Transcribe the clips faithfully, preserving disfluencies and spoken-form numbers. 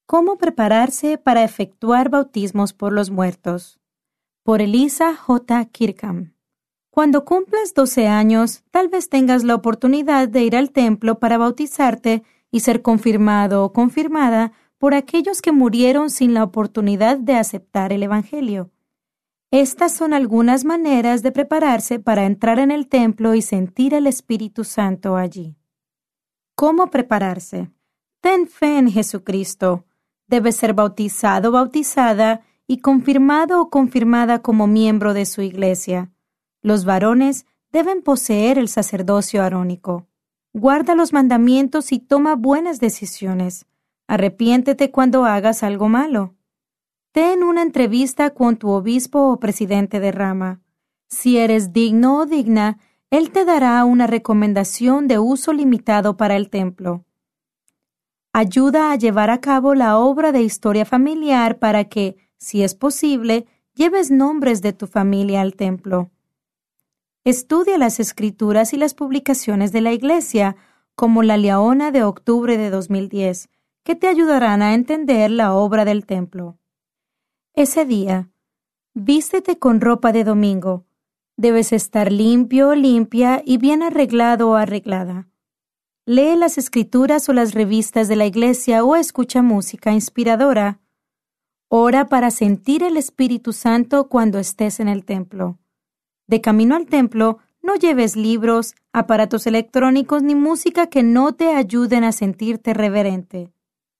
¿Cómo prepararse para efectuar bautismos por los muertos? Por Elisa J. Kirkham. Cuando cumplas doce años, tal vez tengas la oportunidad de ir al templo para bautizarte y ser confirmado o confirmada por aquellos que murieron sin la oportunidad de aceptar el Evangelio. Estas son algunas maneras de prepararse para entrar en el templo y sentir el Espíritu Santo allí. ¿Cómo prepararse? Ten fe en Jesucristo. Debes ser bautizado o bautizada y confirmado o confirmada como miembro de su iglesia. Los varones deben poseer el sacerdocio arónico. Guarda los mandamientos y toma buenas decisiones. Arrepiéntete cuando hagas algo malo. Ten una entrevista con tu obispo o presidente de rama. Si eres digno o digna, él te dará una recomendación de uso limitado para el templo. Ayuda a llevar a cabo la obra de historia familiar para que, si es posible, lleves nombres de tu familia al templo. Estudia las escrituras y las publicaciones de la Iglesia, como la Leona de octubre de dos mil diez, que te ayudarán a entender la obra del templo. Ese día, vístete con ropa de domingo. Debes estar limpio, limpia y bien arreglado o arreglada. Lee las escrituras o las revistas de la iglesia o escucha música inspiradora. Ora para sentir el Espíritu Santo cuando estés en el templo. De camino al templo, no lleves libros, aparatos electrónicos ni música que no te ayuden a sentirte reverente.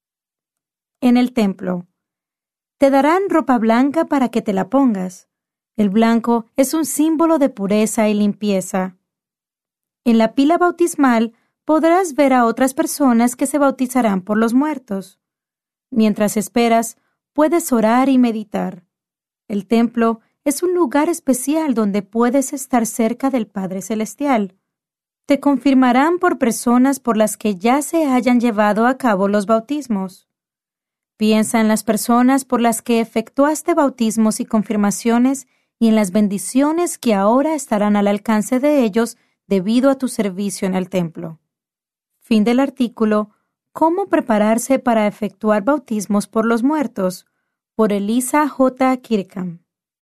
En el templo. Te darán ropa blanca para que te la pongas. El blanco es un símbolo de pureza y limpieza. En la pila bautismal podrás ver a otras personas que se bautizarán por los muertos. Mientras esperas, puedes orar y meditar. El templo es un lugar especial donde puedes estar cerca del Padre Celestial. Te confirmarán por personas por las que ya se hayan llevado a cabo los bautismos. Piensa en las personas por las que efectuaste bautismos y confirmaciones y en las bendiciones que ahora estarán al alcance de ellos debido a tu servicio en el templo. Fin del artículo ¿Cómo prepararse para efectuar bautismos por los muertos? Por Elisa J. Kirkham.